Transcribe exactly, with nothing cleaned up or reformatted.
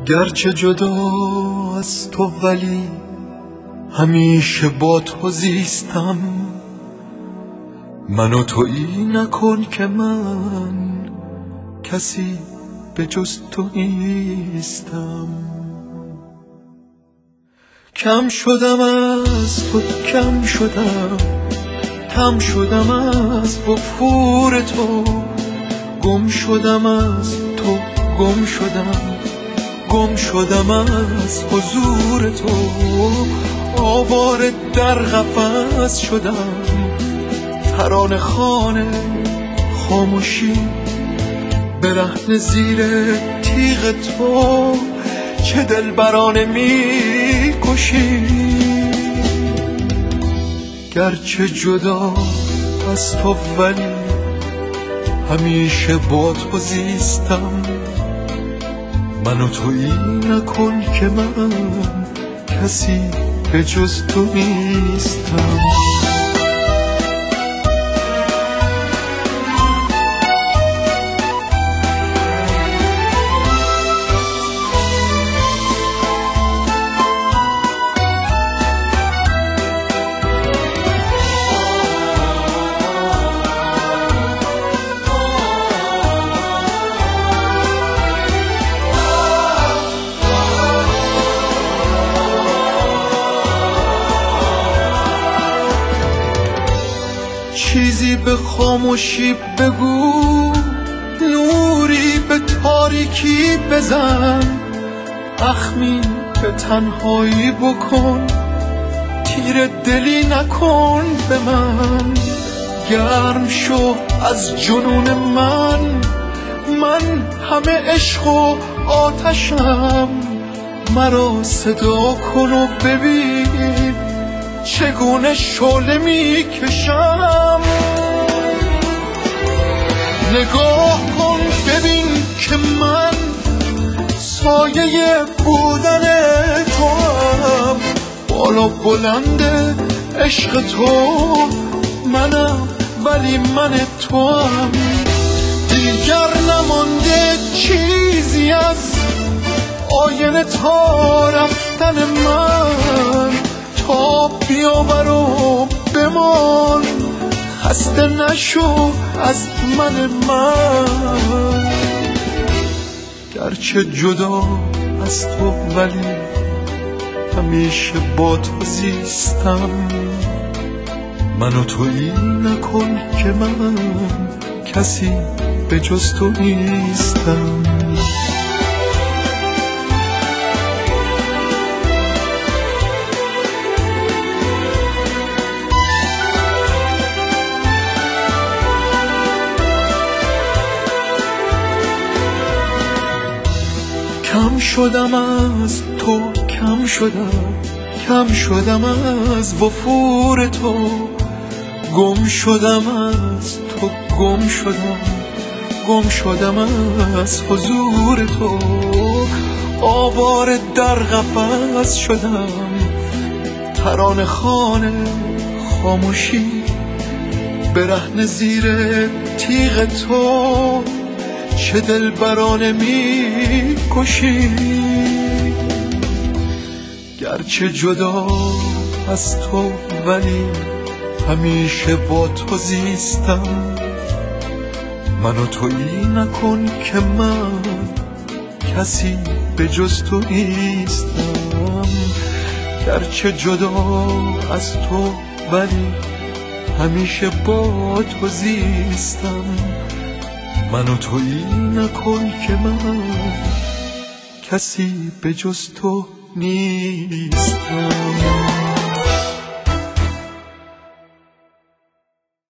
گرچه جدا از تو ولی همیشه با تو زیستم. منو تویی نکن که من کسی به جز تو نیستم. کم شدم از تو کم شدم، کم شدم از وفور تو، گم شدم از تو گم شدم، گم شدم از حضور تو. آواره در قفس شدم، ترانه خوان خاموشی، برهنه زیر تیغ تو. چه دلبرانه می کشی. گرچه جدا از تو ولی همیشه با تو زیستم. منو تویی نکن که من کسی به جز تو نیستم. چیزی به خاموشی بگو، نوری به تاریکی بزن، اخمی به تنهایی بکن، تیر دلی نکن به من. گرم شو از جنون من، من همه عشق و آتشم. مرا صدا کن و ببین چگونه شعله می کشم. نگاه کن ببین که من سایه بودن تو هم، بالا بلند عشق تو منم ولی من تو هم. دیگر نمانده چیزی از آینه تا رفتن من، تا بیاور و بمان، خسته نشو از من من. گرچه جدا از تو ولی همیشه با تو زیستم. منو تویی نکن که من کسی به جز تو نیستم. کم شدم از تو کم شدم، کم شدم از وفور تو، گم شدم از تو گم شدم، گم شدم از حضور تو. آواره در قفس شدم، ترانه خوان خاموشی، برهنه زیر تیغ تو. چه دلبرانه می کشی. گرچه جدا از تو ولی همیشه با تو زیستم. منو تویی نکن که من کسی به جز تو نیستم. گرچه جدا از تو ولی همیشه با تو زیستم. منو تویی نکن که من کسی به جز تو نیستم.